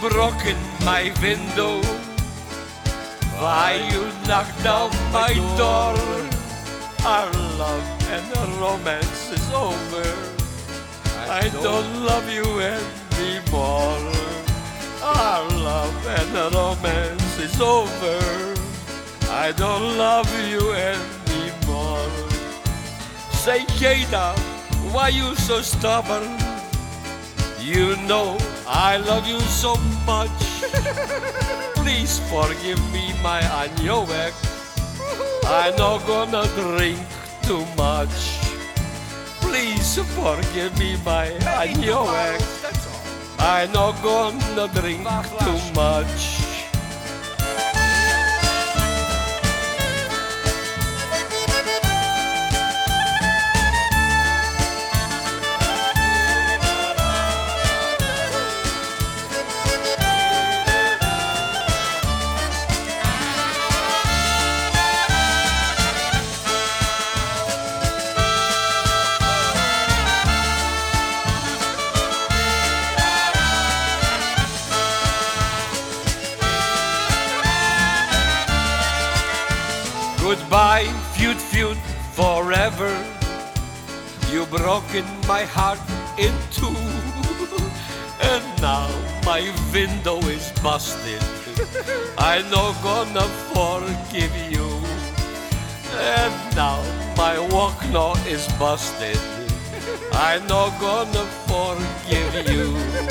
broken my window. Why you knocked down my door? Our love and romance is over. I don't love you anymore. Our love and romance is over. I don't love you anymore. Say, Jada, why you so stubborn? You know I love you so much. Please forgive me my Aniołek. I'm not gonna drink too much. Please forgive me my Aniołek. I'm not gonna drink too much. Goodbye, feud, feud, forever. You've broken my heart in two. And now my window is busted. I'm not gonna forgive you. And now my walk now is busted. I'm not gonna forgive you.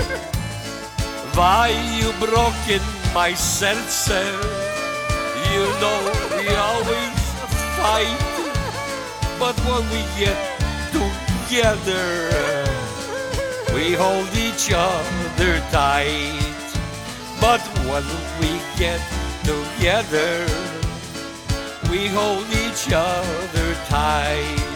Why you broken my serce? You know we always fight, but when we get together, we hold each other tight. But when we get together, we hold each other tight.